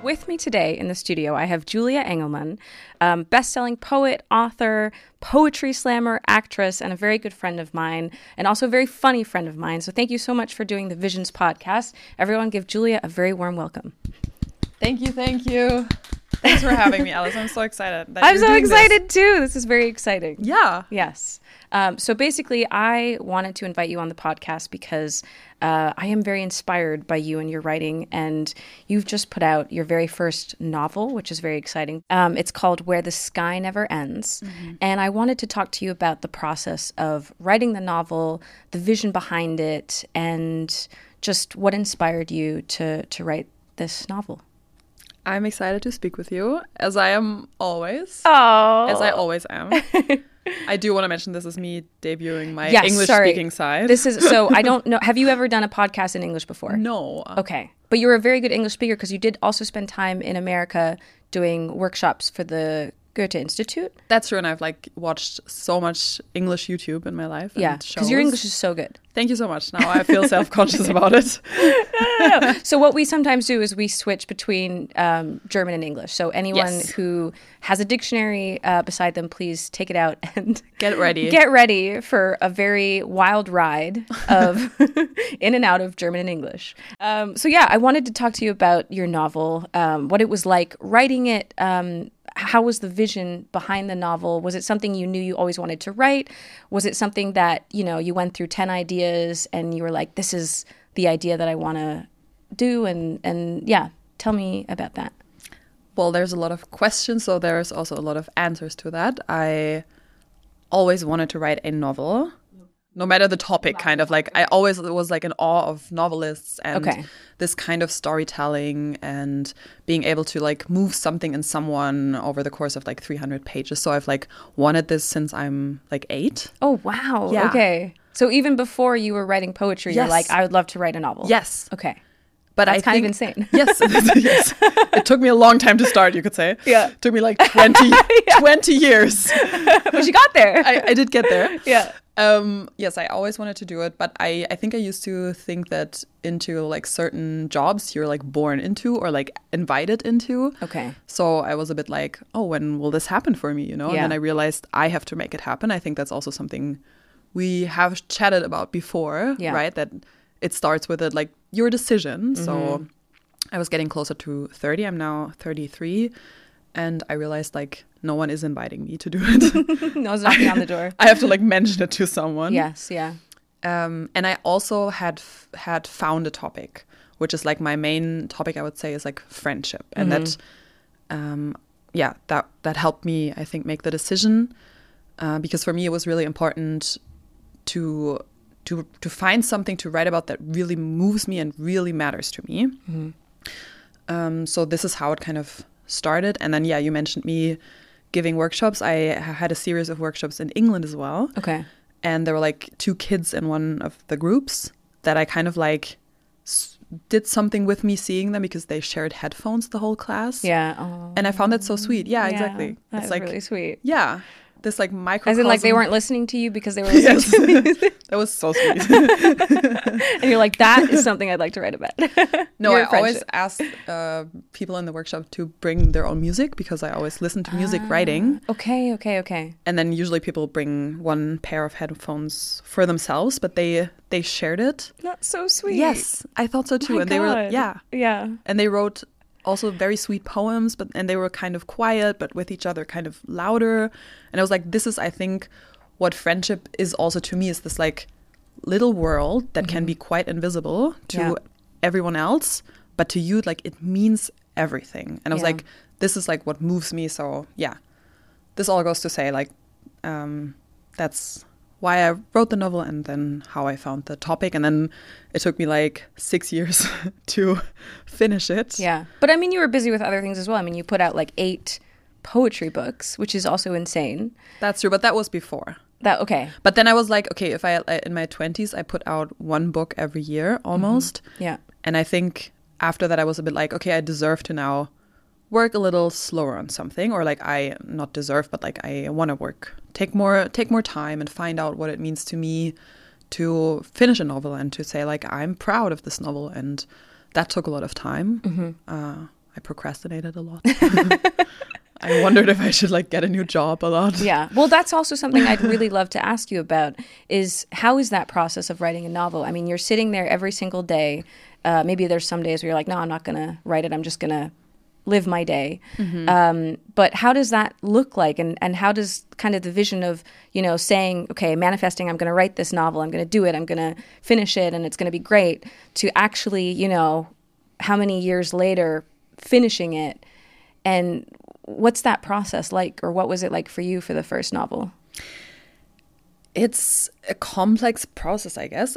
with me today in the studio, I have Julia Engelman, best-selling poet, author, poetry slammer, actress, and a very good friend of mine, and also a very funny friend of mine. So thank you so much for doing the Visions podcast. Everyone give Julia a very warm welcome. Thank you. Thanks for having me, Alice. I'm so excited. I'm so excited too. This is very exciting. Yeah. Yes. So basically, I wanted to invite you on the podcast because I am very inspired by you and your writing, and you've just put out your very first novel, which is very exciting. It's called Where the Sky Never Ends, and I wanted to talk to you about the process of writing the novel, the vision behind it, and just what inspired you to write this novel. I'm excited to speak with you, as I am always. Oh, as I always am. I do want to mention this is me debuting my English-speaking side. This is so. I don't know. Have you ever done a podcast in English before? No. Okay, but you're a very good English speaker because you did also spend time in America doing workshops for the Goethe Institute. That's true, and I've watched so much English YouTube in my life. Yeah, because your English is so good. Thank you so much. Now I feel self-conscious about it. No. So what we sometimes do is we switch between German and English. So anyone who has a dictionary beside them, please take it out and get ready. Get ready for a very wild ride of in and out of German and English. So yeah, I wanted to talk to you about your novel, what it was like writing it. How was the vision behind the novel? Was it something you knew you always wanted to write? Was it something that, you went through 10 ideas and you were like, this is the idea that I want to do? And yeah, tell me about that. Well, there's a lot of questions, so there's also a lot of answers to that. I always wanted to write a novel, no matter the topic, kind of. I always was in awe of novelists and this kind of storytelling and being able to move something in someone over the course of 300 pages. So I've wanted this since I'm 8. Oh, wow. Yeah. Okay. So even before you were writing poetry, you're like, I would love to write a novel. Yes. Okay. But That's kind of insane. Yes. Yes. It took me a long time to start, you could say. Yeah. It took me 20 years. But you got there. I did get there. Yeah. Yes, I always wanted to do it, but I think I used to think that into certain jobs you're born into or invited into. Okay. So I was a bit oh, when will this happen for me, And then I realized I have to make it happen. I think that's also something we have chatted about before, right? That it starts with your decision. Mm-hmm. So I was getting closer to 30. I'm now 33. And I realized no one is inviting me to do it. No one's knocking on the door. I have to mention it to someone. Yes, yeah. And I also had found a topic, which is my main topic, I would say, is friendship. And that helped me, I think, make the decision. Because for me, it was really important to find something to write about that really moves me and really matters to me. Mm-hmm. So this is how it kind of started. And then, you mentioned me giving workshops. I had a series of workshops in England as well. Okay. And there were 2 kids in one of the groups that I kind of did something with me seeing them because they shared headphones the whole class. Yeah. Oh. And I found that so sweet. Yeah, exactly. That's really sweet. Yeah. This microcosm. As in they weren't listening to you because they were listening to music. That was so sweet. And you're like, that is something I'd like to write about. No, I always ask people in the workshop to bring their own music because I always listen to music writing. Okay. And then usually people bring one pair of headphones for themselves, but they shared it. That's so sweet. Yes, I thought so too. My and God. They were Yeah. And they wrote also very sweet poems, and they were kind of quiet, but with each other kind of louder. And I was like, this is, I think, what friendship is also to me, is this little world that can be quite invisible to everyone else, but to you, it means everything. And I was like, this is what moves me. So yeah, this all goes to say that's why I wrote the novel and then how I found the topic. And then it took me 6 years to finish it. Yeah. But I mean, you were busy with other things as well. I mean, you put out 8 poetry books, which is also insane. That's true. But that was before. Okay. But then I was okay, if I, in my 20s, I put out 1 book every year almost. Mm-hmm. Yeah. And I think after that, I was a bit okay, I deserve to now work a little slower on something, or I not deserve, but I want to take more time and find out what it means to me to finish a novel and to say I'm proud of this novel. And that took a lot of time. Mm-hmm. I procrastinated a lot. I wondered if I should like get a new job a lot. Yeah. Well, that's also something I'd really love to ask you about is how is that process of writing a novel? I mean, you're sitting there every single day. Maybe there's some days where you're like, no, I'm not going to write it. I'm just going to live my day. But how does that look like? And how does kind of the vision of, you know, saying, okay, manifesting, I'm going to write this novel, I'm going to do it, I'm going to finish it, and it's going to be great, to actually, you know, how many years later finishing it, and what's that process like, or what was it like for you for the first novel? It's a complex process, I guess.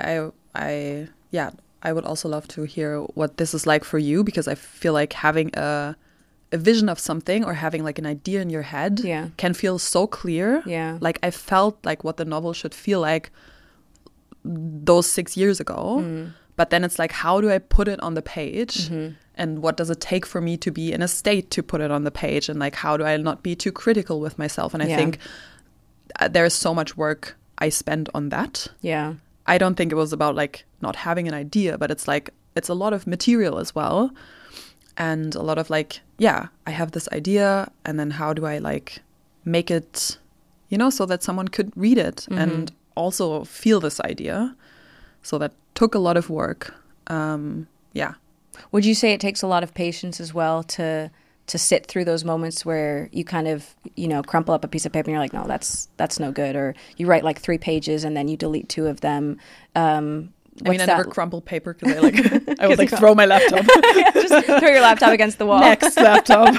I would also love to hear what this is like for you, because I feel like having a vision of something or having like an idea in your head can feel so clear. Yeah. Like I felt like what the novel should feel like those 6 years ago. But then it's like, how do I put it on the page? And what does it take for me to be in a state to put it on the page? And like, how do I not be too critical with myself? And I think there's so much work I spent on that. Yeah. I don't think it was about like not having an idea, but it's like, it's a lot of material as well. And a lot of like, I have this idea, and then how do I like make it, you know, so that someone could read it and also feel this idea. So that took a lot of work. Would you say it takes a lot of patience as well to sit through those moments where you kind of, you know, crumple up a piece of paper and you're like, no, that's no good, or you write like 3 pages and then you delete 2 of them? I never crumple paper because I would like throw my laptop. Just throw your laptop against the wall. Next laptop.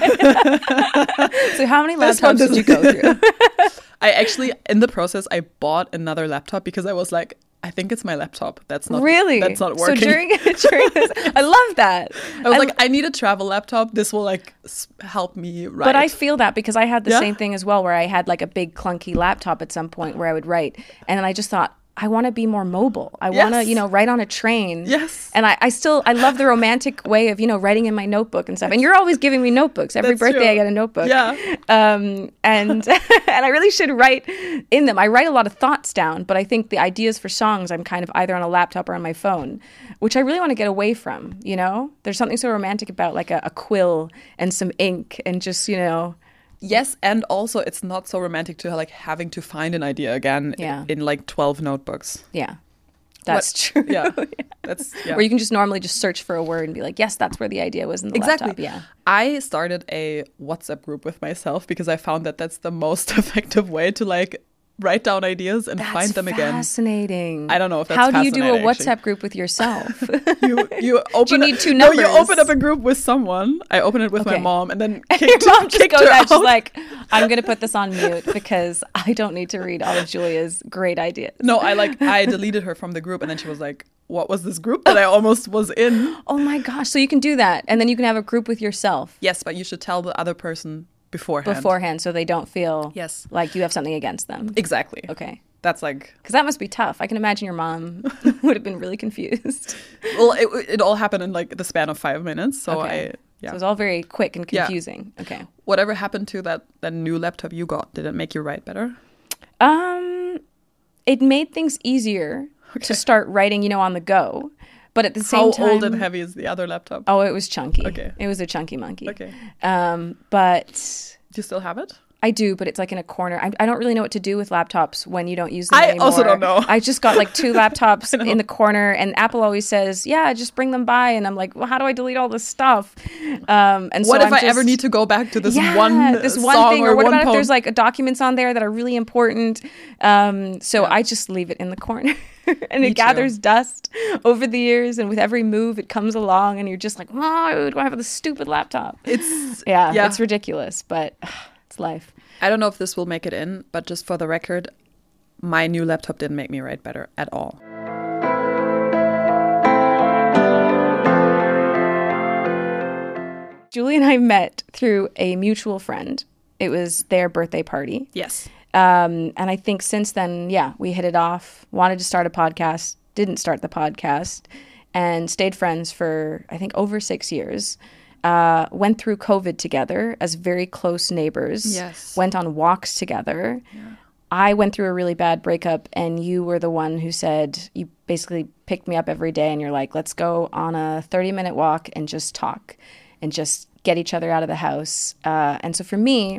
So how many laptops did you go through? I actually, in the process, I bought another laptop because I was like, I think it's my laptop. That's not really. That's not working. So during this, I love that. I was like, I need a travel laptop. This will like help me write. But I feel that because I had the same thing as well, where I had like a big clunky laptop at some point where I would write, and then I just thought, I want to be more mobile. I want to, you know, write on a train. Yes. And I love the romantic way of, you know, writing in my notebook and stuff. And you're always giving me notebooks. Every birthday I get a notebook. Yeah. And and I really should write in them. I write a lot of thoughts down, but I think the ideas for songs I'm kind of either on a laptop or on my phone, which I really want to get away from, you know? There's something so romantic about like a quill and some ink and just, you know. Yes, and also it's not so romantic to like having to find an idea again in like 12 notebooks. Yeah, that's true. Yeah, that's where you can just normally just search for a word and be like, yes, that's where the idea was in the laptop. Yeah. I started a WhatsApp group with myself because I found that that's the most effective way to like write down ideas and find them again. Fascinating. I don't know if that's How do you do a WhatsApp actually. Group with yourself? you open. Do you need 2 numbers? No, you open up a group with someone. I open it with my mom, and then your mom just goes out. She's like, I'm going to put this on mute because I don't need to read all of Julia's great ideas. No, I deleted her from the group, and then she was like, what was this group that I almost was in? Oh my gosh. So you can do that, and then you can have a group with yourself. Yes, but you should tell the other person beforehand, so they don't feel like you have something against them. Exactly. Okay. That's like, because that must be tough. I can imagine your mom would have been really confused. Well, it all happened in like the span of 5 minutes, so so it was all very quick and confusing. Okay. Whatever happened to that new laptop you got? Did it make you write better? It made things easier to start writing, you know, on the go. But at the same time, how old and heavy is the other laptop? Oh, it was chunky. Okay. It was a chunky monkey. Okay. But do you still have it? I do, but it's like in a corner. I don't really know what to do with laptops when you don't use them anymore. I also don't know. I just got like 2 laptops in the corner, and Apple always says, yeah, just bring them by. And I'm like, well, how do I delete all this stuff? And what if I ever need to go back to this one song thing? Or what about if there's like documents on there that are really important? I just leave it in the corner. And it gathers dust over the years, and with every move it comes along, and you're just like, why do I have this stupid laptop? It's it's ridiculous, but it's life. I don't know if this will make it in, but just for the record, my new laptop didn't make me write better at all. Julie and I met through a mutual friend. It was their birthday party. Yes. And I think since then, we hit it off, wanted to start a podcast, didn't start the podcast, and stayed friends for, I think, over 6 years. Went through COVID together as very close neighbors. Yes. Went on walks together. Yeah. I went through a really bad breakup, and you were the one who said, you basically picked me up every day, and you're like, let's go on a 30-minute walk and just talk and just get each other out of the house. And so for me,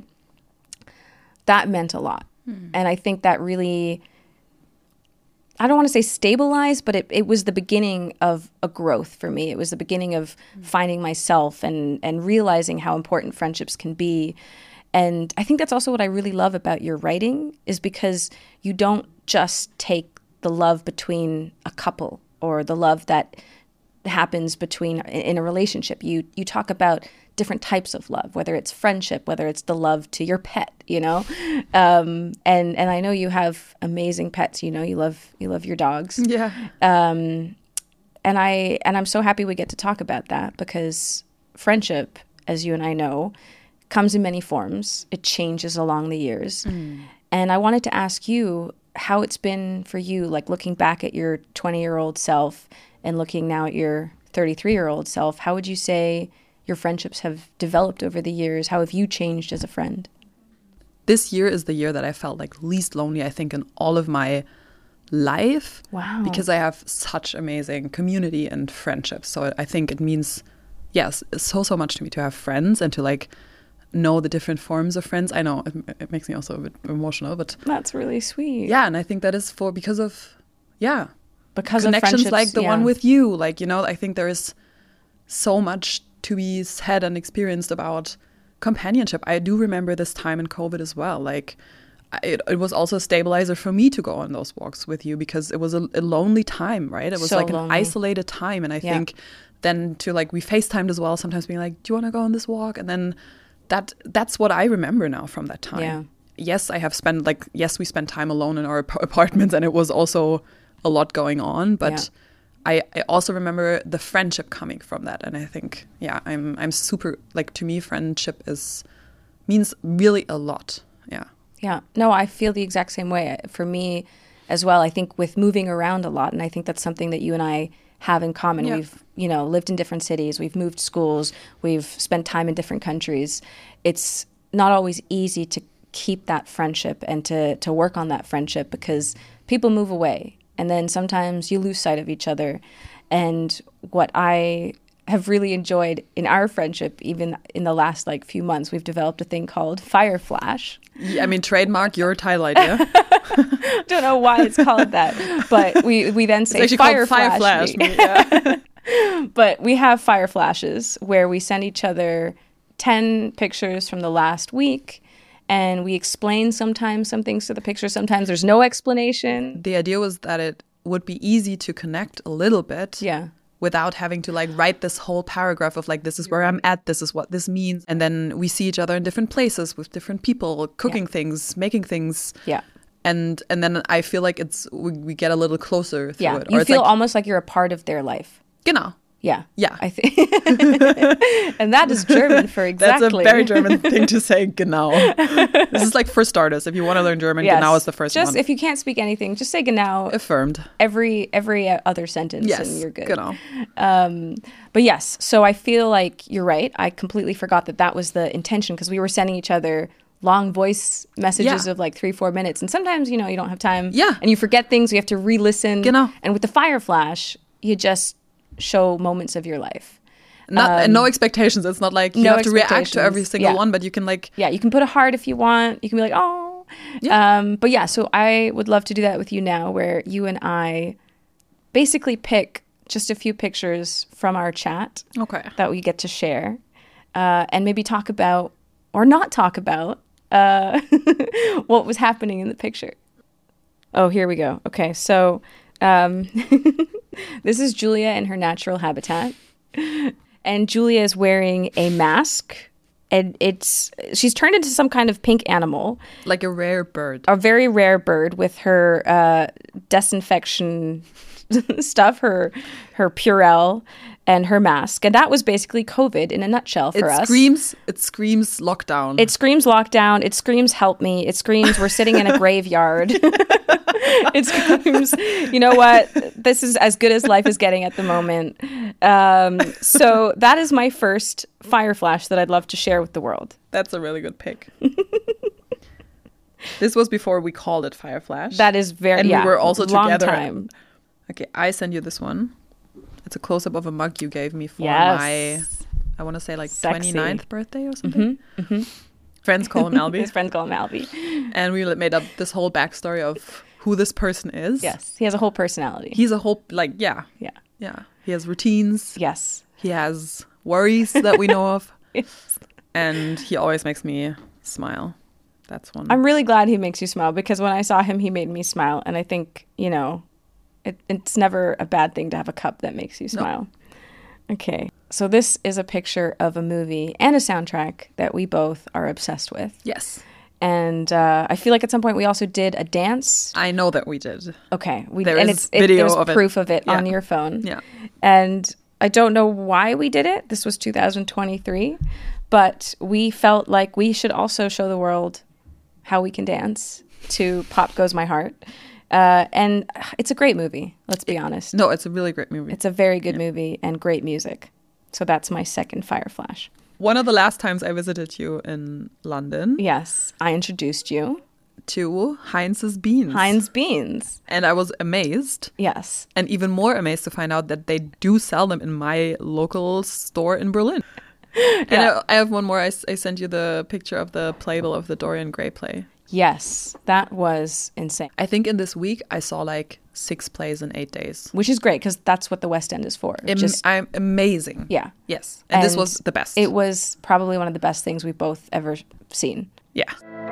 that meant a lot. And I think that really, I don't want to say stabilized, but it was the beginning of a growth for me. It was the beginning of finding myself and realizing how important friendships can be. And I think that's also what I really love about your writing, is because you don't just take the love between a couple or the love that happens between in a relationship. You talk about different types of love, whether it's friendship, whether it's the love to your pet, you know. And I know you have amazing pets. You know, you love your dogs. Yeah. And I'm so happy we get to talk about that, because friendship, as you and I know, comes in many forms. It changes along the years. And I wanted to ask you how it's been for you, like looking back at your 20-year-old self and looking now at your 33-year-old self. How would you say your friendships have developed over the years? How have you changed as a friend? This year is the year that I felt like least lonely, I think, in all of my life. Wow. Because I have such amazing community and friendships. So I think it means, yes, so much to me to have friends and to like know the different forms of friends. I know it makes me also a bit emotional, but that's really sweet. Yeah, and I think that is because of connections of friendships like the one yeah. with you. Like, you know, I think there is so much to be said and experienced about companionship. I do remember this time in COVID as well. Like, it was also a stabilizer for me to go on those walks with you, because it was a lonely time, right? It was so like lonely. an isolated time. And I think then to like, we FaceTimed as well, sometimes being like, do you want to go on this walk? And then that's what I remember now from that time. Yeah. Yes, we spent time alone in our apartments, and it was also a lot going on, but I also remember the friendship coming from that. And I think, I'm super, like, to me, friendship means really a lot. Yeah. Yeah. No, I feel the exact same way. For me as well, I think with moving around a lot, and I think that's something that you and I have in common. Yeah. We've, lived in different cities, we've moved schools, we've spent time in different countries. It's not always easy to keep that friendship and to work on that friendship, because people move away. And then sometimes you lose sight of each other. And what I have really enjoyed in our friendship, even in the last few months, we've developed a thing called Fire Flash. Yeah, I mean, trademark your title idea. Don't know why it's called that, but we then say Fire Flash. Yeah. But we have Fire Flashes where we send each other 10 pictures from the last week. And we explain sometimes some things to the picture. Sometimes there's no explanation. The idea was that it would be easy to connect a little bit. Yeah. Without having to write this whole paragraph of this is where I'm at, this is what this means. And then we see each other in different places with different people, cooking things, making things. Yeah. And then I feel like we get a little closer through it. You feel almost like you're a part of their life. Genau. Yeah. Yeah. I think. And that is German for exactly. That's a very German thing to say, genau. This is for starters. If you want to learn German, genau is the first one. Just if you can't speak anything, just say genau. Affirmed. Every other sentence, and you're good. Genau. But yes, so I feel like you're right. I completely forgot that was the intention, because we were sending each other long voice messages of 3-4 minutes. And sometimes, you don't have time. Yeah. And you forget things. You have to re-listen. Genau. And with the Fire Flash, you just show moments of your life. And no expectations. It's not like you have to react to every single one, but you can you can put a heart if you want. You can be like, oh. Yeah. But yeah, so I would love to do that with you now, where you and I basically pick just a few pictures from our chat that we get to share, and maybe talk about or not talk about what was happening in the picture. Oh, here we go. Okay, so this is Julia in her natural habitat. And Julia is wearing a mask. And she's turned into some kind of pink animal. Like a rare bird. A very rare bird with her disinfection stuff, her Purell and her mask. And that was basically COVID in a nutshell for us. It screams lockdown. It screams lockdown. It screams help me. It screams we're sitting in a graveyard. It screams, you know what? This is as good as life is getting at the moment. So that is my first Fire Flash that I'd love to share with the world. That's a really good pick. This was before we called it Fire Flash. That is very, and we were also long together. Time. Okay, I send you this one. It's a close-up of a mug you gave me for I want to say like Sexy. 29th birthday or something. Friends call him Albie. His friends call him Albie. And we made up this whole backstory of who this person is. Yes, he has a whole personality. He's a whole, like, yeah. He has routines. Yes. He has worries that we know of. Yes. And he always makes me smile. That's one. I'm really glad he makes you smile, because when I saw him, he made me smile. And I think, it's never a bad thing to have a cup that makes you smile. No. Okay. So this is a picture of a movie and a soundtrack that we both are obsessed with. Yes. And I feel like at some point we also did a dance. I know that we did. Okay. There's proof of it on your phone. Yeah. And I don't know why we did it. This was 2023. But we felt like we should also show the world how we can dance to Pop Goes My Heart. And it's a great movie, let's be honest. No, it's a really great movie. It's a very good movie and great music. So that's my second Fire Flash. One of the last times I visited you in London. Yes, I introduced you to Heinz's Beans. Heinz Beans. And I was amazed. Yes. And even more amazed to find out that they do sell them in my local store in Berlin. And I have one more. I sent you the picture of the playbill of the Dorian Gray play. Yes, that was insane. I think in this week I saw like 6 plays in 8 days. Which is great, because that's what the West End is for. I'm amazing. Yeah. Yes. And this was the best. It was probably one of the best things we've both ever seen. Yeah.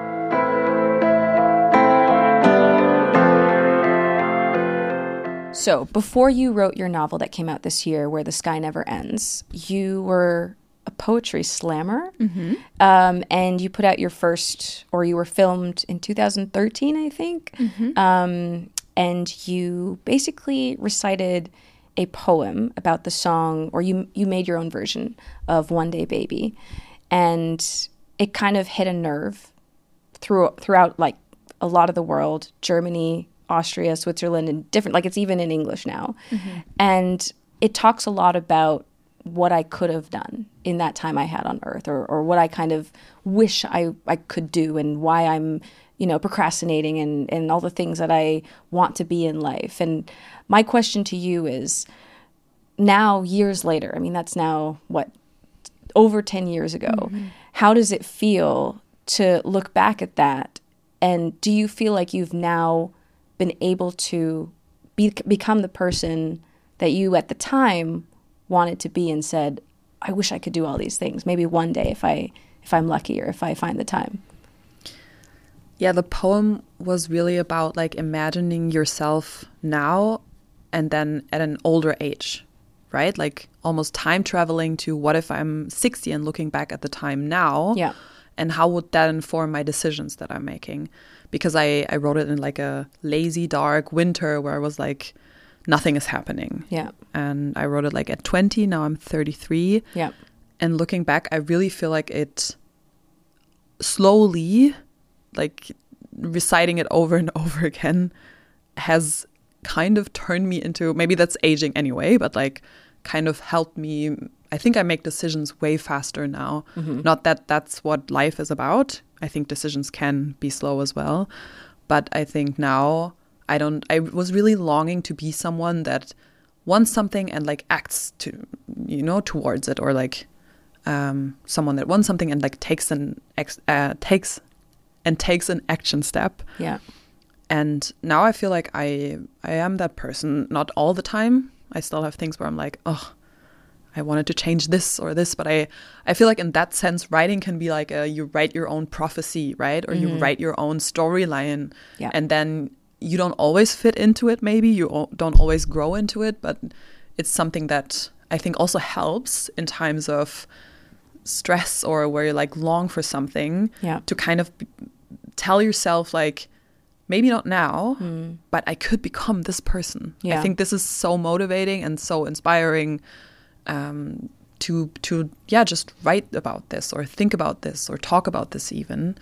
So before you wrote your novel that came out this year, Where the Sky Never Ends, you were a poetry slammer. And you put out your first, or you were filmed in 2013, I think. And you basically recited a poem about the song, or you made your own version of One Day Baby. And it kind of hit a nerve throughout like a lot of the world, Germany, Austria, Switzerland, and different, like it's even in English now. And it talks a lot about what I could have done in that time I had on Earth, or what I kind of wish I could do, and why I'm, procrastinating, and all the things that I want to be in life. And my question to you is, now, years later, I mean, that's now, over 10 years ago, how does it feel to look back at that? And do you feel like you've now been able to become the person that you at the time wanted to be, and said, I wish I could do all these things, maybe one day if I'm lucky, or if I find the time? Yeah, the poem was really about like imagining yourself now and then at an older age, right? Like almost time traveling to what if I'm 60 and looking back at the time now. Yeah. And how would that inform my decisions that I'm making? Because I wrote it in like a lazy, dark winter where I was like, nothing is happening. Yeah. And I wrote it like at 20. Now I'm 33. Yeah. And looking back, I really feel like it slowly, like reciting it over and over again, has kind of turned me into, maybe that's aging anyway, but like kind of helped me. I think I make decisions way faster now. Not that that's what life is about. I think decisions can be slow as well. But I think now I was really longing to be someone that wants something and like acts towards it, or like someone that wants something and like takes an action step. Yeah. And now I feel like I am that person, not all the time. I still have things where I'm like, oh, I wanted to change this or this, but I feel like in that sense, writing can be like you write your own prophecy, right? Or you write your own storyline, and then you don't always fit into it. Maybe you don't always grow into it, but it's something that I think also helps in times of stress or where you like long for something, to kind of tell yourself like, maybe not now, but I could become this person. I think this is so motivating and so inspiring. To just write about this or think about this or talk about this even.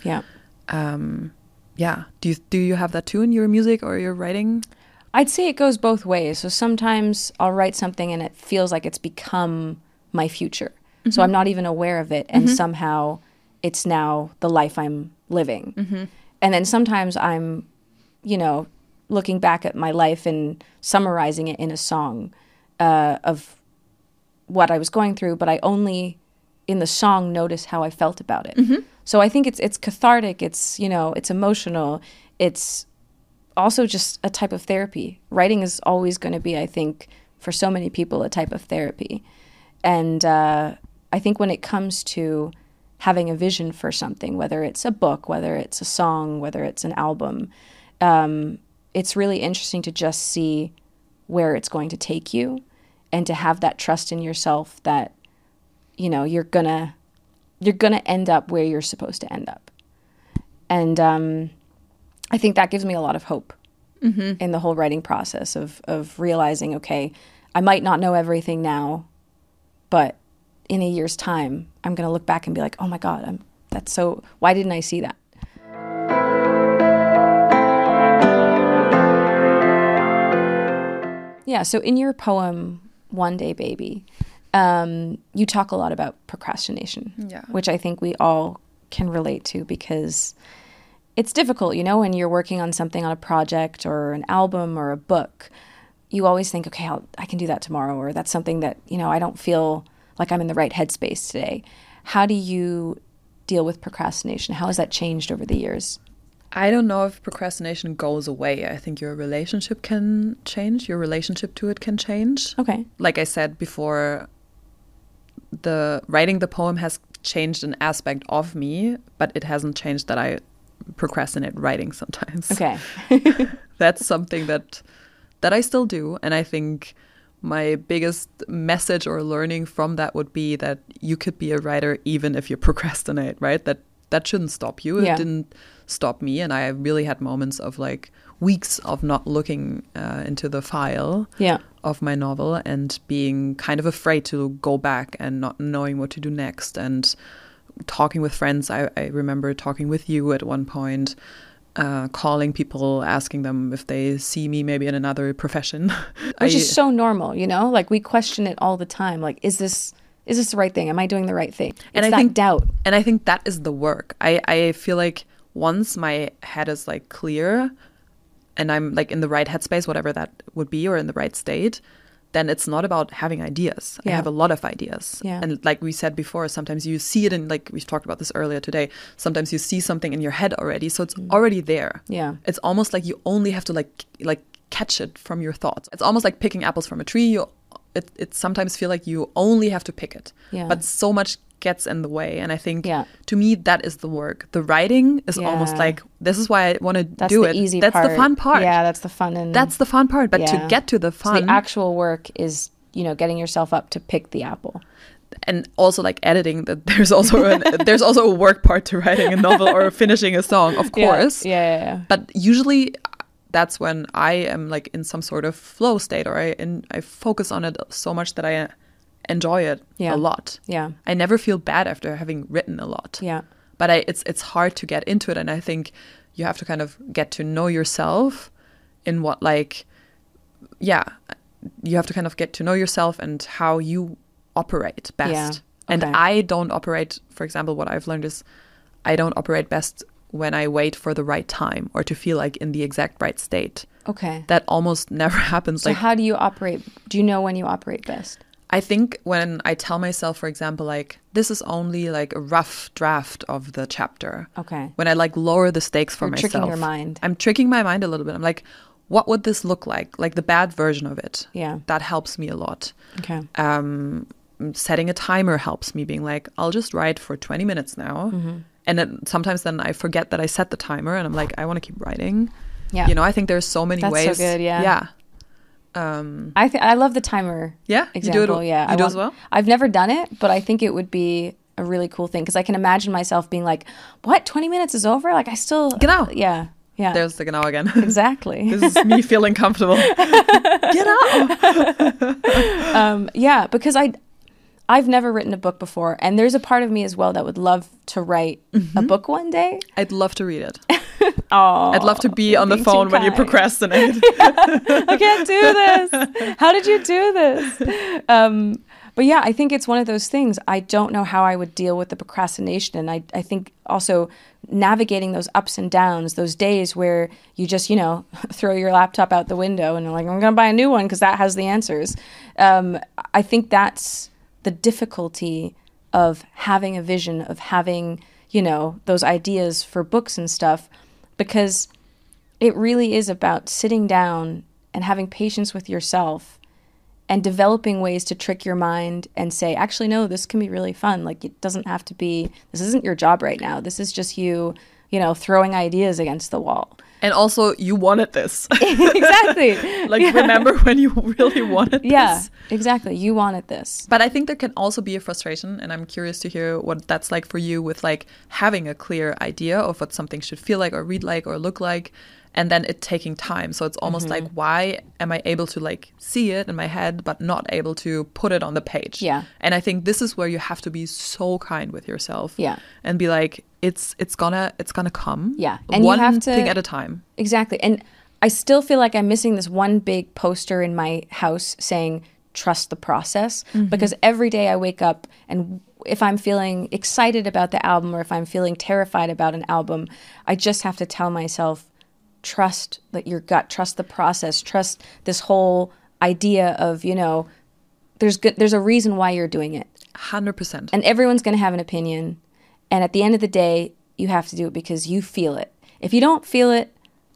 Do you have that too in your music or your writing? I'd say it goes both ways. So sometimes I'll write something and it feels like it's become my future. So I'm not even aware of it, and somehow it's now the life I'm living. And then sometimes I'm, looking back at my life and summarizing it in a song of what I was going through, but I only in the song notice how I felt about it. So I think it's cathartic, it's, you know, it's emotional, it's also just a type of therapy. Writing is always going to be, I think, for so many people, a type of therapy. And I think when it comes to having a vision for something, whether it's a book, whether it's a song, whether it's an album, it's really interesting to just see where it's going to take you and to have that trust in yourself that, you know, you're gonna end up where you're supposed to end up. And I think that gives me a lot of hope in the whole writing process of realizing, okay, I might not know everything now, but in a year's time, I'm going to look back and be like, oh my God, why didn't I see that? Yeah, so in your poem, One Day Baby, you talk a lot about procrastination, which I think we all can relate to because it's difficult, you know, when you're working on something, on a project or an album or a book, you always think, okay, I can do that tomorrow, or that's something that, you know, I don't feel like I'm in the right headspace today. How do you deal with procrastination? How has that changed over the years? I don't know if procrastination goes away. I think your relationship can change. Your relationship to it can change. Okay. Like I said before, the writing the poem has changed an aspect of me, but it hasn't changed that I procrastinate writing sometimes. Okay. That's something that I still do. And I think my biggest message or learning from that would be that you could be a writer even if you procrastinate, right? That shouldn't stop you. Yeah. It didn't stop me. And I really had moments of like weeks of not looking into the file of my novel and being kind of afraid to go back and not knowing what to do next. And talking with friends, I remember talking with you at one point, calling people, asking them if they see me maybe in another profession. Which is so normal, you know? Like we question it all the time. Like, is this the right thing? Am I doing the right thing? It's that doubt. And I think that is the work. I feel like once my head is like clear and I'm like in the right headspace, whatever that would be, or in the right state, then it's not about having ideas. I have a lot of ideas. Yeah. And like we said before, sometimes you see it in, like we've talked about this earlier today, sometimes you see something in your head already. So it's already there. Yeah. It's almost like you only have to like catch it from your thoughts. It's almost like picking apples from a tree. It sometimes feel like you only have to pick it. Yeah. But so much gets in the way. And I think to me, that is the work. The writing is almost like, this is why I want to do it. Easy that's part. the fun part. Yeah, that's the fun. And that's the fun part. But to get to the fun. So the actual work is, you know, getting yourself up to pick the apple. And also like editing, that there's also a work part to writing a novel or finishing a song, of course. Yeah. But usually that's when I am like in some sort of flow state, or I focus on it so much that I enjoy it a lot. Yeah. I never feel bad after having written a lot. Yeah. But it's hard to get into it. And I think you have to kind of get to know yourself in what you have to kind of get to know yourself and how you operate best. Yeah. Okay. And I don't operate, for example, what I've learned is I don't operate best when I wait for the right time or to feel like in the exact right state. Okay. That almost never happens. So how do you operate? Do you know when you operate best? I think when I tell myself, for example, like, this is only like a rough draft of the chapter. Okay. When I like lower the stakes for myself. Tricking your mind. I'm tricking my mind a little bit. I'm like, what would this look like? Like the bad version of it. Yeah. That helps me a lot. Okay. Setting a timer helps me, being like, I'll just write for 20 minutes now. Mm-hmm. And then sometimes I forget that I set the timer and I'm like, I want to keep writing. Yeah. You know, I think there's so many ways. That's so good, yeah. Yeah. I love the timer. Yeah, example. You do it. Yeah, you do as well. I've never done it, but I think it would be a really cool thing because I can imagine myself being like, "What? 20 minutes is over? Like I still genau." Yeah. There's the genau again. Exactly. This is me feeling comfortable. Genau. Yeah, because I've never written a book before, and there's a part of me as well that would love to write a book one day. I'd love to read it. Oh, I'd love to be on the phone when you procrastinate. I can't do this. How did you do this? But yeah, I think it's one of those things. I don't know how I would deal with the procrastination. And I think also navigating those ups and downs, those days where you just, you know, throw your laptop out the window and you're like, I'm going to buy a new one because that has the answers. I think that's the difficulty of having a vision, of having, those ideas for books and stuff, because it really is about sitting down and having patience with yourself and developing ways to trick your mind and say, actually, no, this can be really fun. Like, it doesn't have to be, this isn't your job right now. This is just you, throwing ideas against the wall. And also, you wanted this. Exactly. Remember when you really wanted this? Yeah, exactly. You wanted this. But I think there can also be a frustration, and I'm curious to hear what that's like for you with like having a clear idea of what something should feel like or read like or look like, and then it taking time. So it's almost like, why am I able to like see it in my head but not able to put it on the page? Yeah. And I think this is where you have to be so kind with yourself. Yeah. And be like, it's gonna come. Yeah. And one you have to, thing at a time. Exactly. And I still feel like I'm missing this one big poster in my house saying, trust the process. Because every day I wake up, and if I'm feeling excited about the album or if I'm feeling terrified about an album, I just have to tell myself, trust that your gut, trust the process, trust this whole idea of, there's a reason why you're doing it. 100%. And everyone's going to have an opinion. And at the end of the day, you have to do it because you feel it. If you don't feel it,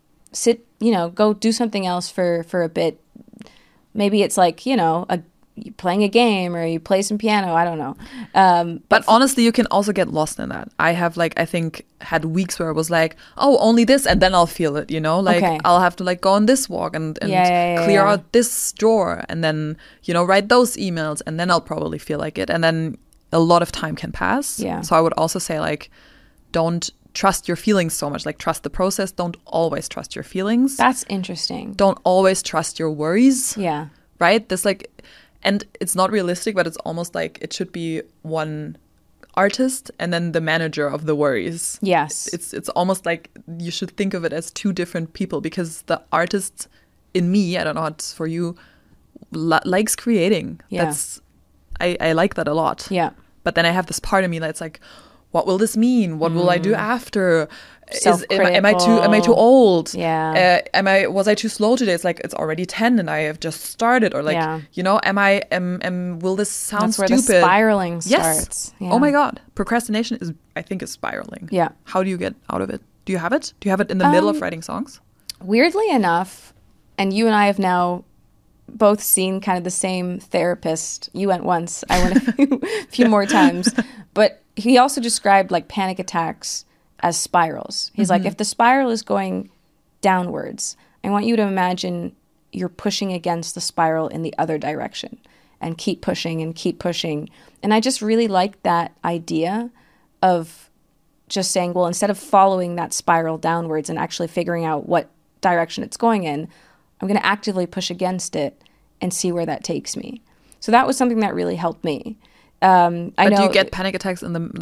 go do something else for a bit. Maybe it's like, you playing a game or you play some piano. I don't know. But honestly, you can also get lost in that. I have I think had weeks where I was like, oh, only this, and then I'll feel it, Okay. I'll have to go on this walk and clear out this drawer and then, write those emails, and then I'll probably feel like it. And then a lot of time can pass. Yeah. So I would also say don't trust your feelings so much. Trust the process. Don't always trust your feelings. That's interesting. Don't always trust your worries. Yeah. Right? And it's not realistic, but it's almost like it should be one artist and then the manager of the worries. Yes. It's almost like you should think of it as two different people, because the artist in me, I don't know how it's for you, likes creating. Yeah. I like that a lot. Yeah. But then I have this part of me that's like, what will this mean? What will I do after? Am I too old? Yeah. Was I too slow today? It's like it's already 10 and I have just started, or will this sound That's where stupid? the spiraling Yes. starts. Yeah. Oh my God. Procrastination I think is spiraling. Yeah. How do you get out of it? Do you have it? Do you have it in the middle of writing songs? Weirdly enough, and you and I have now both seen kind of the same therapist. You went once, I went a few more times. But he also described panic attacks as spirals. He's like, if the spiral is going downwards, I want you to imagine you're pushing against the spiral in the other direction and keep pushing and keep pushing. And I just really like that idea of just saying, well, instead of following that spiral downwards and actually figuring out what direction it's going in, I'm going to actively push against it and see where that takes me. So that was something that really helped me. Do you get panic attacks in the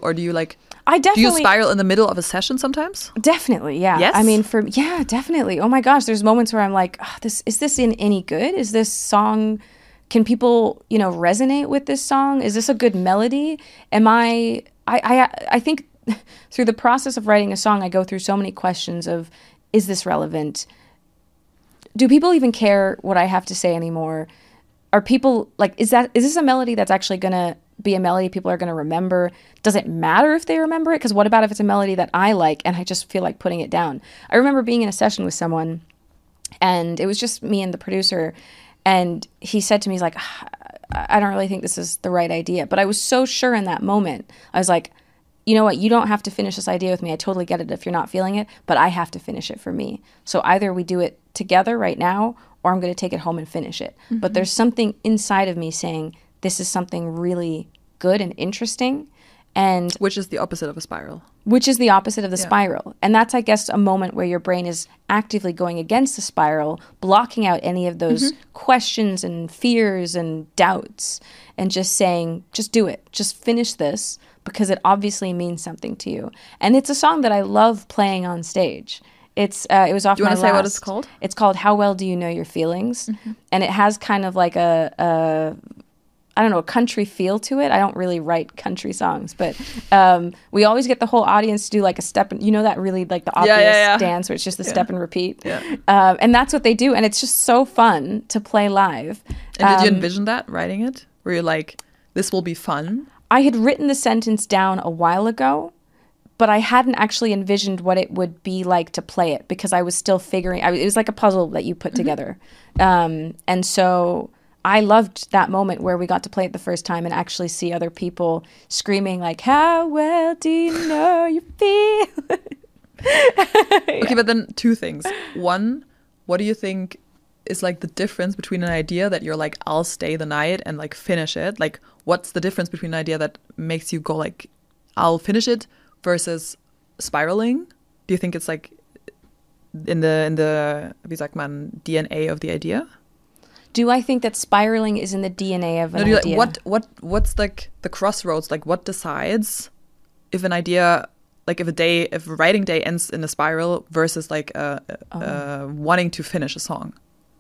I definitely, do you spiral in the middle of a session sometimes? Definitely, yeah. Yes? I mean, definitely. Oh my gosh, there's moments where I'm like, is this in any good? Is this song, can people, resonate with this song? Is this a good melody? I think through the process of writing a song, I go through so many questions of, is this relevant? Do people even care what I have to say anymore? Are people is this a melody that's actually going to be a melody people are going to remember? Does it matter if they remember it? Because what about if it's a melody that I like and I just feel like putting it down? I remember being in a session with someone, and it was just me and the producer, and he said to me, he's like, I don't really think this is the right idea. But I was so sure in that moment. I was like, you know what? You don't have to finish this idea with me. I totally get it if you're not feeling it, but I have to finish it for me. So either we do it together right now, or I'm going to take it home and finish it. Mm-hmm. But there's something inside of me saying, this is something really good and interesting. And which is the opposite of a spiral. Which is the opposite of the spiral. And that's, I guess, a moment where your brain is actively going against the spiral, blocking out any of those questions and fears and doubts, and just saying, just do it. Just finish this, because it obviously means something to you. And it's a song that I love playing on stage. It was off my last. Do you want to say what it's called? It's called How Well Do You Know Your Feelings? Mm-hmm. And it has kind of like a country feel to it. I don't really write country songs, but we always get the whole audience to do like a step, that really the obvious dance where it's just the step and repeat. Yeah. And that's what they do. And it's just so fun to play live. And did you envision that, writing it? Were you like, this will be fun? I had written the sentence down a while ago, but I hadn't actually envisioned what it would be like to play it because I was still figuring. It was like a puzzle that you put together, and so I loved that moment where we got to play it the first time and actually see other people screaming like, "How well do you know you feel?" Okay, but then two things. One, what do you think is like the difference between an idea that you're like, I'll stay the night and like finish it? Like, what's the difference between an idea that makes you go like, I'll finish it versus spiraling? Do you think it's like in the wie sagt man, DNA of the idea? Do I think that spiraling is in the DNA of an idea? What's like the crossroads? Like, what decides if an idea, like if a writing day ends in a spiral versus like wanting to finish a song?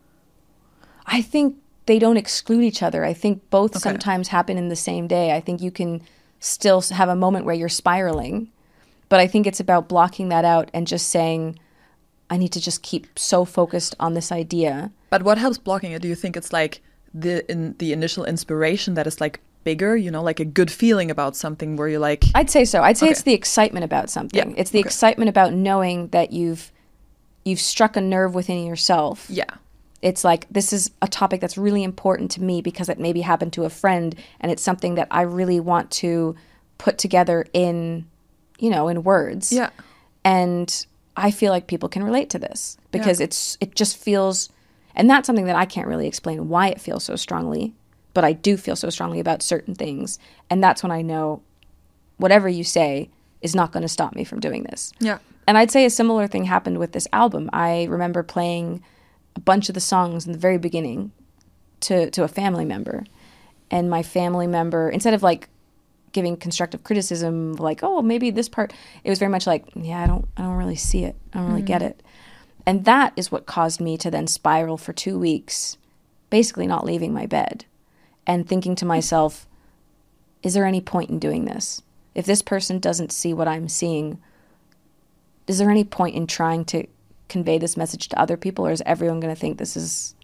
I think they don't exclude each other. I think both sometimes happen in the same day. I think you can still have a moment where you're spiraling, but I think it's about blocking that out and just saying, I need to just keep so focused on this idea. But what helps blocking it? Do you think it's like the initial inspiration that is like bigger, you know, like a good feeling about something where you're like... I'd say so. I'd say it's the excitement about something. Yeah. It's the excitement about knowing that you've struck a nerve within yourself. Yeah. It's like, this is a topic that's really important to me because it maybe happened to a friend and it's something that I really want to put together in, you know, in words. Yeah. And I feel like people can relate to this because it just feels, and that's something that I can't really explain why it feels so strongly, but I do feel so strongly about certain things. And that's when I know whatever you say is not going to stop me from doing this. Yeah. And I'd say a similar thing happened with this album. I remember playing a bunch of the songs in the very beginning to a family member. And my family member, instead of like giving constructive criticism, like, oh, maybe this part, it was very much like, yeah, I don't really see it. I don't really get it. And that is what caused me to then spiral for 2 weeks, basically not leaving my bed and thinking to myself, is there any point in doing this? If this person doesn't see what I'm seeing, is there any point in trying to convey this message to other people, or is everyone going to think this is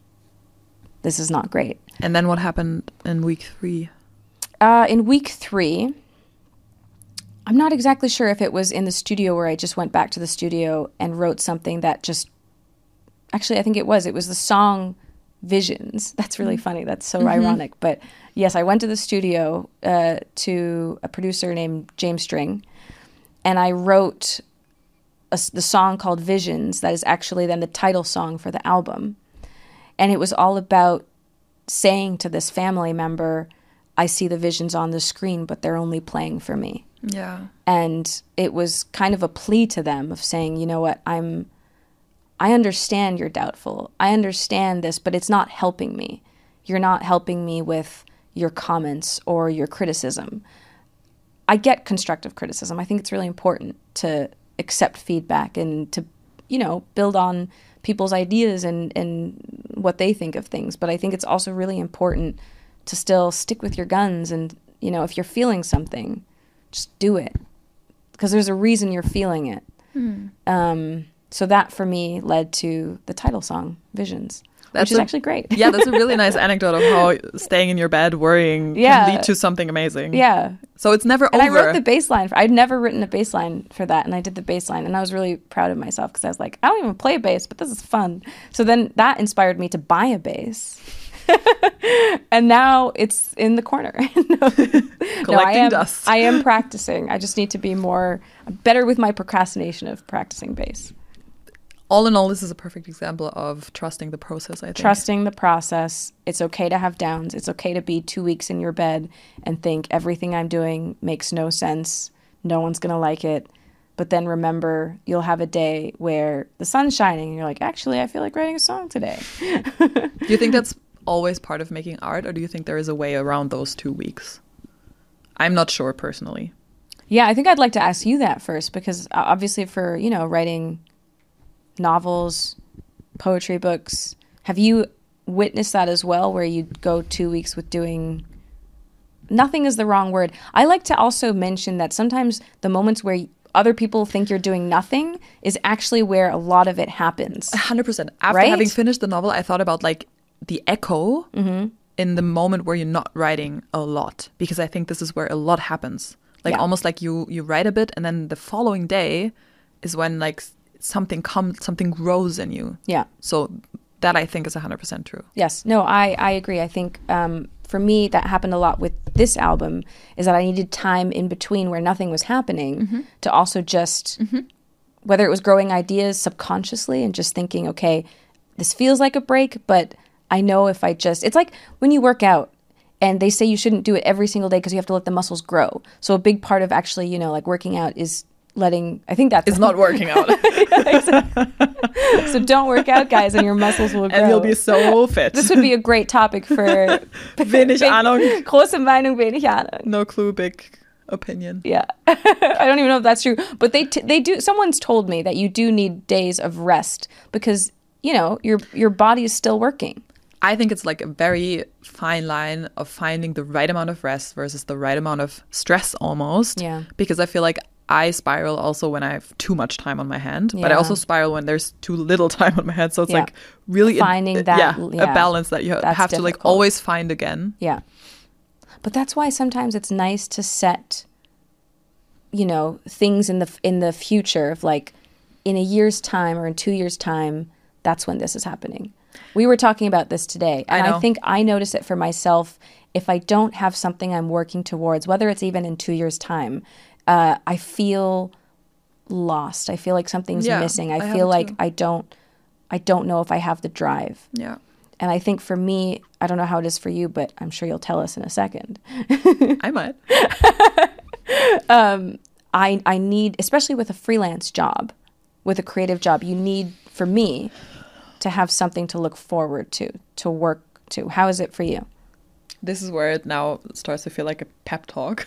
not great? And then what happened in week 3? In week 3, I'm not exactly sure if it was in the studio where I just went back to the studio and wrote something that just, actually I think it was the song Visions. That's really funny. That's so ironic. But yes, I went to the studio to a producer named James String, and I wrote the song called Visions that is actually then the title song for the album. And it was all about saying to this family member, I see the visions on the screen, but they're only playing for me. Yeah. And it was kind of a plea to them of saying, you know what, I understand you're doubtful. I understand this, but it's not helping me. You're not helping me with your comments or your criticism. I get constructive criticism. I think it's really important to accept feedback and to, you know, build on people's ideas and what they think of things. But I think it's also really important to still stick with your guns and, you know, if you're feeling something, just do it. Because there's a reason you're feeling it. So that for me led to the title song, Visions, which is actually great. Yeah, that's a really nice anecdote of how staying in your bed worrying can lead to something amazing. Yeah. So it's never and over. I wrote the bass line. I'd never written a bass line for that, and I did the bass line, and I was really proud of myself because I was like, I don't even play bass, but this is fun. So then that inspired me to buy a bass. And now it's in the corner. Collecting dust. I am practicing. I just need to be better with my procrastination of practicing bass. All in all, this is a perfect example of trusting the process, I think. Trusting the process. It's okay to have downs. It's okay to be 2 weeks in your bed and think everything I'm doing makes no sense. No one's going to like it. But then remember, you'll have a day where the sun's shining and you're like, actually, I feel like writing a song today. Do you think that's always part of making art, or do you think there is a way around those 2 weeks? I'm not sure personally. Yeah, I think I'd like to ask you that first, because obviously for, you know, writing novels, poetry books, have you witnessed that as well, where you go 2 weeks with doing nothing is the wrong word. I like to also mention that sometimes the moments where other people think you're doing nothing is actually where a lot of it happens. 100%. After having finished the novel, I thought about like the echo in the moment where you're not writing a lot, because I think this is where a lot happens. Like almost like you write a bit and then the following day is when like something grows in you. Yeah. So that I think is 100% true. Yes. No, I agree. I think for me that happened a lot with this album, is that I needed time in between where nothing was happening to also just, whether it was growing ideas subconsciously and just thinking, okay, this feels like a break, but I know if I just, it's like when you work out and they say you shouldn't do it every single day because you have to let the muscles grow. So a big part of actually, you know, like working out is letting, I think that's... It's not working out. So don't work out, guys, and your muscles will grow. And you'll be so fit. This would be a great topic for... Wenig Ahnung. Große Meinung, wenig Ahnung. No clue, big opinion. Yeah. I don't even know if that's true. But they do... Someone's told me that you do need days of rest because, you know, your body is still working. I think it's like a very fine line of finding the right amount of rest versus the right amount of stress almost. Yeah. Because I feel like I spiral also when I have too much time on my hand, but I Yeah. also spiral when there's too little time on my hand. So it's like really finding that a balance that you have to like always find again. Yeah. But that's why sometimes it's nice to set, you know, things in the future of like in a year's time or in 2 years' time, that's when this is happening. We were talking about this today, and I think I notice it for myself. If I don't have something I'm working towards, whether it's even in 2 years' time, I feel lost. I feel like something's missing. I feel like I don't know if I have the drive. Yeah. And I think for me, I don't know how it is for you, but I'm sure you'll tell us in a second. I might. I need, especially with a freelance job, with a creative job, you need, for me, to have something to look forward to work to. How is it for you? This is where it now starts to feel like a pep talk.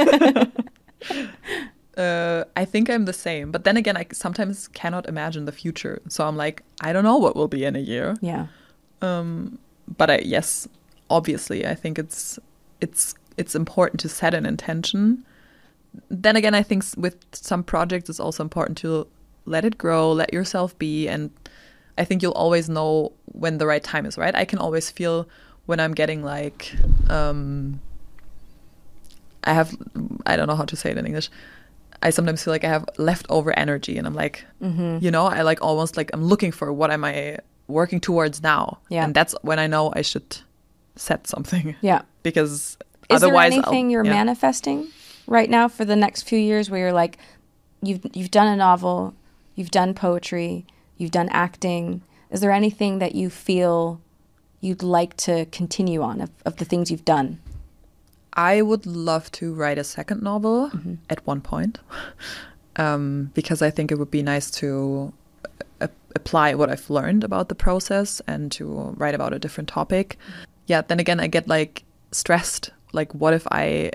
I think I'm the same. But then again, I sometimes cannot imagine the future. So I'm like, I don't know what will be in a year. Yeah. But yes, obviously, I think it's important to set an intention. Then again, I think with some projects, it's also important to let it grow, let yourself be. And I think you'll always know when the right time is, right? I can always feel when I'm getting like, I don't know how to say it in English. I sometimes feel like I have leftover energy and I'm like, you know, I like almost like I'm looking for what am I working towards now? Yeah. And that's when I know I should set something. Yeah. Because is otherwise there anything you're manifesting right now for the next few years where you're like, you've done a novel, you've done poetry, you've done acting. Is there anything that you feel you'd like to continue on of the things you've done? I would love to write a second novel at one point because I think it would be nice to apply what I've learned about the process and to write about a different topic. Yeah, then again, I get like stressed. Like, what if I,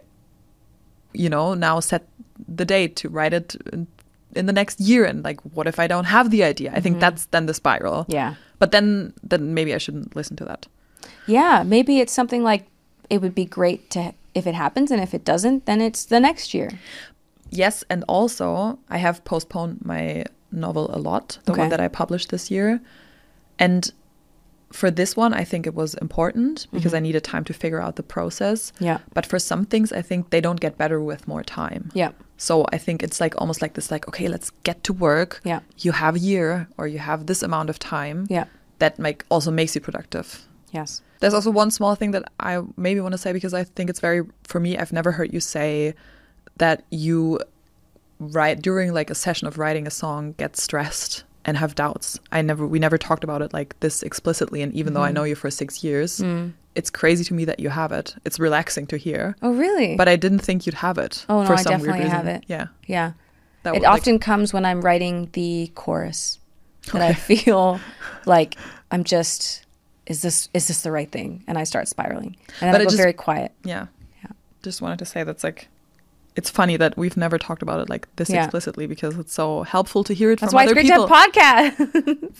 you know, now set the date to write it in the next year, and like, what if I don't have the idea? I think that's then the spiral. Yeah. But then maybe I shouldn't listen to that. Yeah, maybe it's something like it would be great to, if it happens, and if it doesn't, then it's the next year. Yes, and also I have postponed my novel a lot, the one that I published this year. And for this one, I think it was important because I needed time to figure out the process. Yeah. But for some things, I think they don't get better with more time. Yeah. So I think it's like almost like this, like, okay, let's get to work. Yeah. You have a year or you have this amount of time. Yeah. That also makes you productive. Yes. There's also one small thing that I maybe want to say, because I think it's very, for me, I've never heard you say that you write during like a session of writing a song, get stressed and have doubts. We never talked about it like this explicitly. And even though I know you for 6 years, it's crazy to me that you have it. It's relaxing to hear. Oh, really? But I didn't think you'd have it. Oh, no, for I some definitely weird reason. have it. Yeah. Yeah. That It often comes when I'm writing the chorus that I feel like I'm just, is this the right thing? And I start spiraling. And then I go very quiet. Yeah. Just wanted to say that's like, it's funny that we've never talked about it like this explicitly, because it's so helpful to hear it from other people. That's why it's great to have podcasts.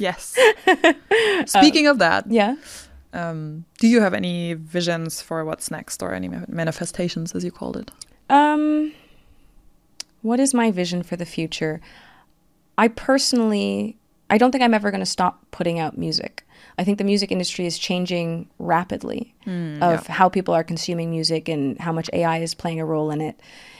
Yes. Speaking of that, yeah. Do you have any visions for what's next, or any manifestations, as you called it? What is my vision for the future? I don't think I'm ever going to stop putting out music. I think the music industry is changing rapidly of how people are consuming music and how much AI is playing a role in it.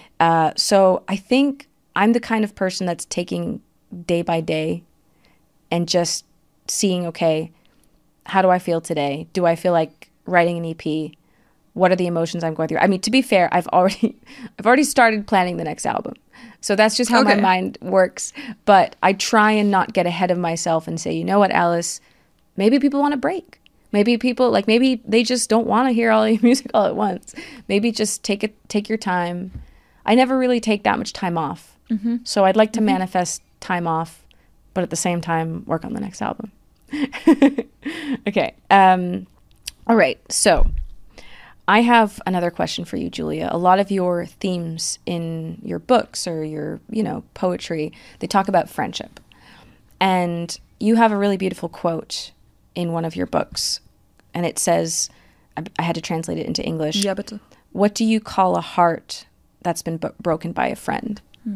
So I think I'm the kind of person that's taking day by day and just seeing, okay, how do I feel today? Do I feel like writing an EP? What are the emotions I'm going through? I mean, to be fair, I've already started planning the next album. So that's just how my mind works. But I try and not get ahead of myself and say, you know what, Alice, maybe people want a break. Maybe maybe they just don't want to hear all your music all at once. Maybe just take your time. I never really take that much time off. So I'd like to manifest time off, but at the same time, work on the next album. Okay. All right. So I have another question for you, Julia. A lot of your themes in your books or your, poetry, they talk about friendship. And you have a really beautiful quote in one of your books. And it says, I had to translate it into English. Ja, bitte. What do you call a heart that's been broken by a friend?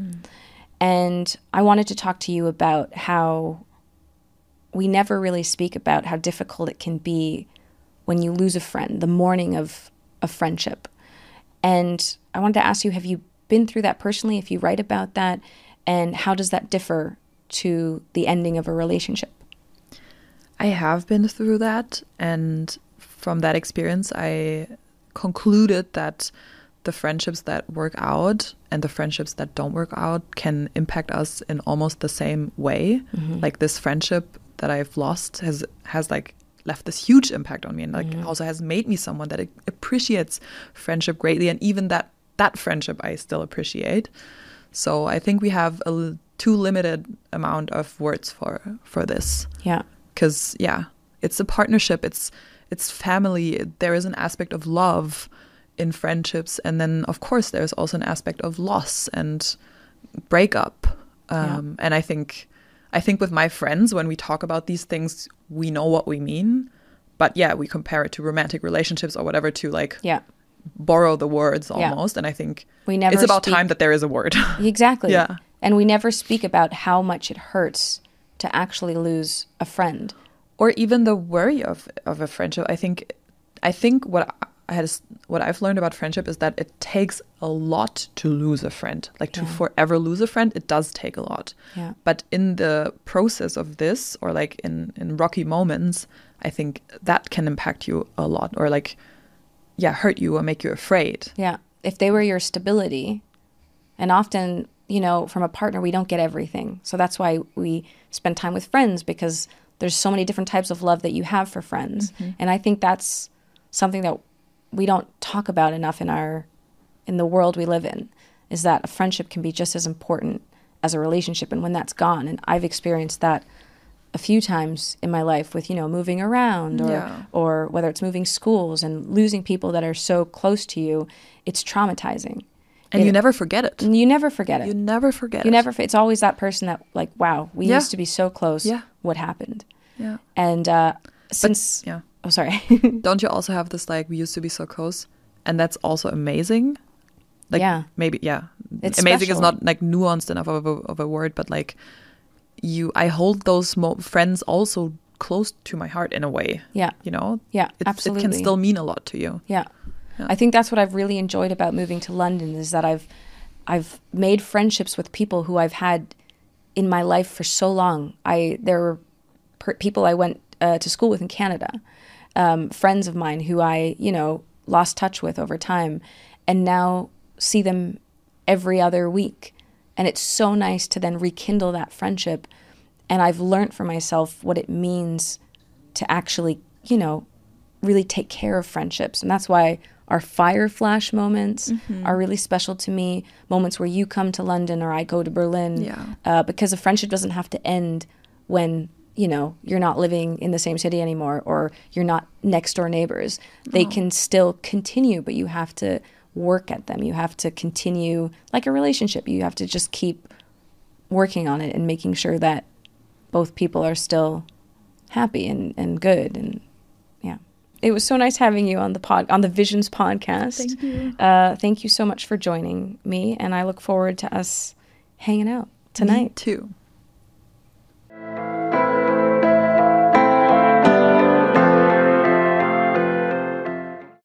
And I wanted to talk to you about how we never really speak about how difficult it can be when you lose a friend, the mourning of a friendship. And I wanted to ask you, have you been through that personally? If you write about that, and how does that differ to the ending of a relationship? I have been through that, and from that experience, I concluded that the friendships that work out and the friendships that don't work out can impact us in almost the same way. Like this friendship that I've lost has like left this huge impact on me, and like also has made me someone that appreciates friendship greatly, and even that friendship I still appreciate. So I think we have a too limited amount of words for this. Yeah. Because it's a partnership, it's family. There is an aspect of love in friendships, and then of course there's also an aspect of loss and breakup. And I think with my friends, when we talk about these things, we know what we mean, but we compare it to romantic relationships or whatever to borrow the words almost. And I think it's about time that there is a word. Exactly. And we never speak about how much it hurts to actually lose a friend, or even the worry of a friendship. I think what I've learned about friendship is that it takes a lot to lose a friend. Like to forever lose a friend, it does take a lot. Yeah. But in the process of this, or like in rocky moments, I think that can impact you a lot, or hurt you or make you afraid. Yeah. If they were your stability, and often, from a partner, we don't get everything. So that's why we spend time with friends, because there's so many different types of love that you have for friends. And I think that's something that we don't talk about enough in the world we live in, is that a friendship can be just as important as a relationship. And when that's gone, and I've experienced that a few times in my life with, moving around or whether it's moving schools and losing people that are so close to you, it's traumatizing. And you never forget it. You never forget it. You never forget it. It's always that person that wow, we used to be so close. Yeah. What happened? Yeah. And since... Oh, sorry. Don't you also have this, we used to be so close? And that's also amazing. Maybe, It's amazing special. is not nuanced enough of a word, but I hold those friends also close to my heart in a way. Yeah. Yeah, absolutely. It can still mean a lot to you. Yeah. I think that's what I've really enjoyed about moving to London, is that I've made friendships with people who I've had in my life for so long. There were people I went to school with in Canada, friends of mine who I, lost touch with over time, and now see them every other week. And it's so nice to then rekindle that friendship. And I've learned for myself what it means to actually, really take care of friendships. And that's why our fire flash moments are really special to me. Moments where you come to London or I go to Berlin. Because a friendship doesn't have to end when, you're not living in the same city anymore, or you're not next door neighbors. They can still continue, but you have to work at them. You have to continue like a relationship. You have to just keep working on it and making sure that both people are still happy and good. And it was so nice having you on the Visions podcast. Thank you. Thank you so much for joining me, and I look forward to us hanging out tonight. Me too.